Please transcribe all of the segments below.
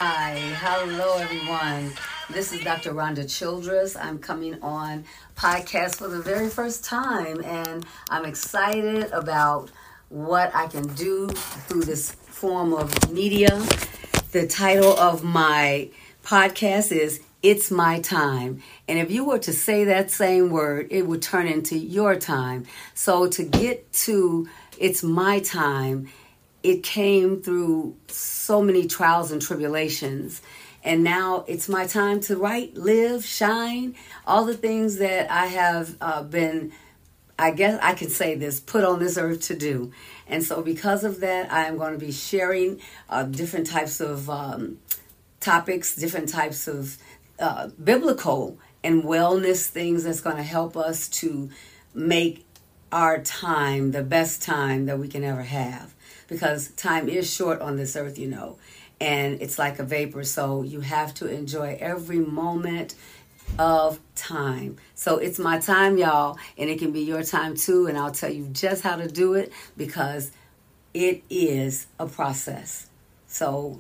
Hi, hello everyone. This is Dr. Rhonda Childress. I'm coming on podcast for the very first time, and I'm excited about what I can do through this form of media. The title of my podcast is It's My Time. And if you were to say that same word, it would turn into your time. So to get to It's My Time, it came through so many trials and tribulations. And now it's my time to write, live, shine, all the things that I have been, I guess I can say this, put on this earth to do. And so because of that, I am going to be sharing different types of topics, different types of biblical and wellness things that's going to help us to make our time the best time that we can ever have. Because time is short on this earth, and it's like a vapor. So you have to enjoy every moment of time. So it's my time, y'all, and it can be your time too. And I'll tell you just how to do it because it is a process. So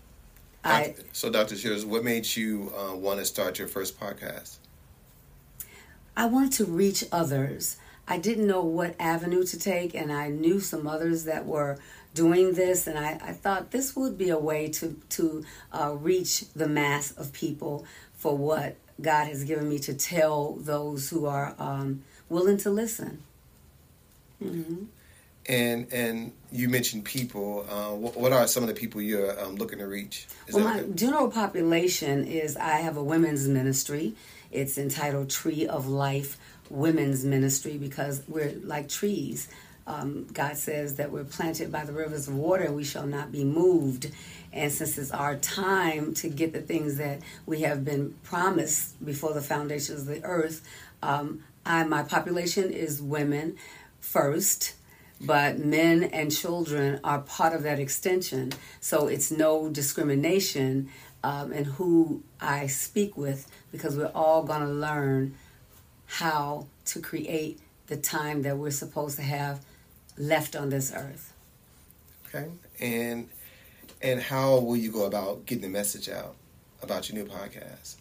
Dr. Childress, what made you want to start your first podcast? I wanted to reach others. I didn't know what avenue to take, and I knew some others that were doing this, and I thought this would be a way to reach the mass of people for what God has given me to tell those who are willing to listen. Mm-hmm. And you mentioned people. What are some of the people you're looking to reach? My general population is, I have a women's ministry. It's entitled Tree of Life Women's Ministry because we're like trees. God says that we're planted by the rivers of water and we shall not be moved. And since it's our time to get the things that we have been promised before the foundations of the earth, my population is women first, but men and children are part of that extension. So it's no discrimination in who I speak with because we're all going to learn how to create the time that we're supposed to have left on this earth. Okay. And how will you go about getting the message out about your new podcast?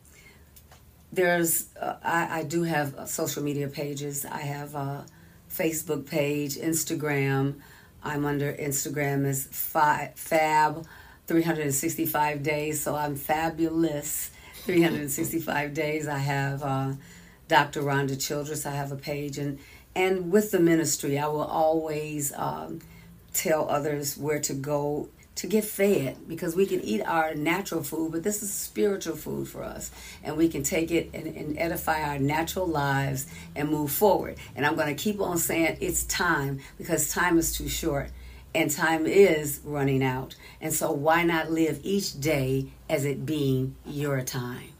I do have social media pages. I have a Facebook page, Instagram. I'm under Instagram as Fab 365 days. So I'm fabulous 365 days. I have Dr. Rhonda Childress. I have a page, and with the ministry, I will always tell others where to go to get fed, because we can eat our natural food, but this is spiritual food for us, and we can take it and edify our natural lives and move forward. And I'm going to keep on saying it's time, because time is too short and time is running out. And so why not live each day as it being your time?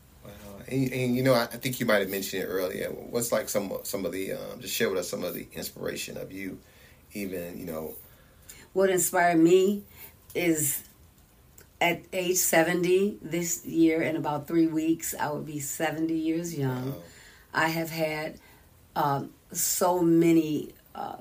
And I think you might have mentioned it earlier. What's like some of the just share with us some of the inspiration of you, even. What inspired me is at age 70 this year, in about 3 weeks, I would be 70 years young. Wow. I have had so many.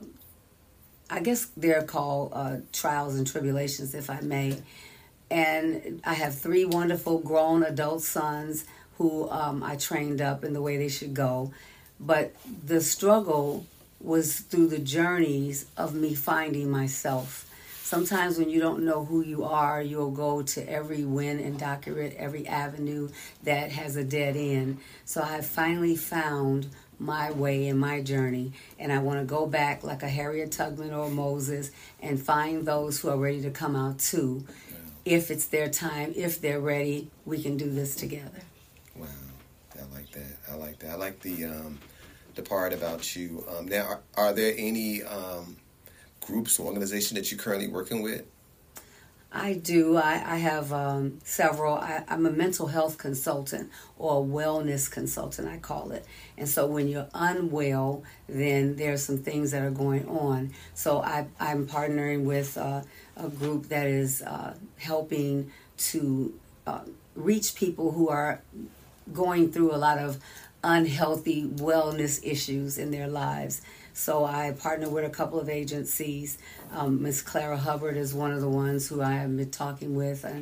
I guess they're called trials and tribulations, if I may. And I have 3 wonderful grown adult sons who I trained up in the way they should go. But the struggle was through the journeys of me finding myself. Sometimes when you don't know who you are, you'll go to every win and doctorate, every avenue that has a dead end. So I finally found my way in my journey, and I want to go back like a Harriet Tubman or Moses and find those who are ready to come out too. If it's their time, if they're ready, we can do this together. Wow, I like that. I like the part about you. Now, are there any groups or organizations that you're currently working with? I do. I have several. I'm a mental health consultant, or a wellness consultant, I call it. And so when you're unwell, then there's some things that are going on. So I'm partnering with a group that is helping to reach people who are going through a lot of unhealthy wellness issues in their lives. So I partner with a couple of agencies. Miss Clara Hubbard is one of the ones who I have been talking with, and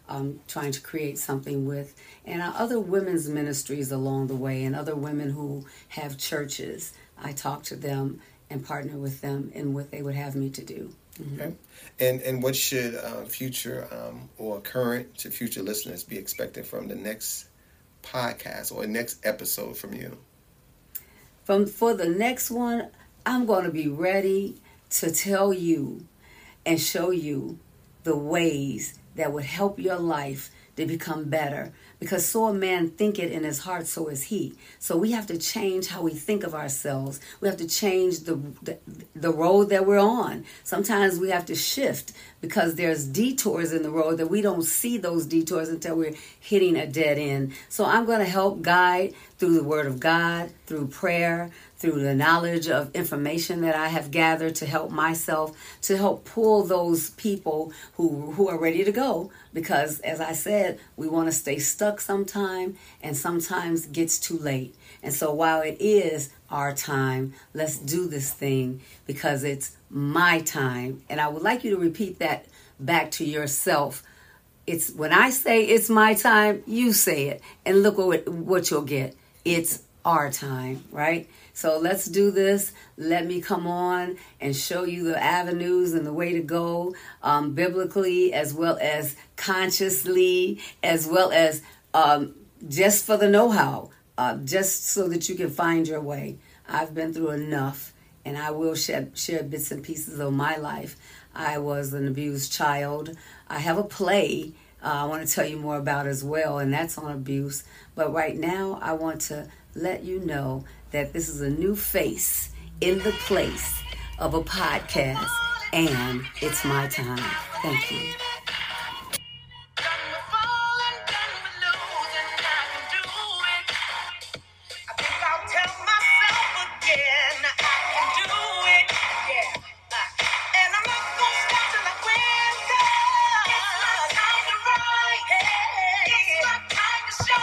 trying to create something with, and other women's ministries along the way, and other women who have churches. I talk to them and partner with them in what they would have me to do. Mm-hmm. Okay. And what should future or current to future listeners be expecting from the next podcast or next episode from you? For the next one, I'm going to be ready to tell you and show you the ways that would help your life to become better. Because so a man thinketh in his heart, so is he. So we have to change how we think of ourselves. We have to change the road that we're on. Sometimes we have to shift because there's detours in the road that we don't see those detours until we're hitting a dead end. So I'm going to help guide through the Word of God, through prayer, through the knowledge of information that I have gathered to help myself, to help pull those people who are ready to go. Because, as I said, we want to stay stuck sometime, and sometimes it gets too late. And so while it is our time, let's do this thing because it's my time. And I would like you to repeat that back to yourself. It's when I say it's my time, you say it, and look what you'll get. It's our time, right? So let's do this. Let me come on and show you the avenues and the way to go, biblically as well as consciously, as well as just for the know-how, just so that you can find your way. I've been through enough, and I will share bits and pieces of my life. I was an abused child. I have a play I want to tell you more about as well, and that's on abuse. But right now, I want to let you know that this is a new face in the place of a podcast, and it's my time. Thank you.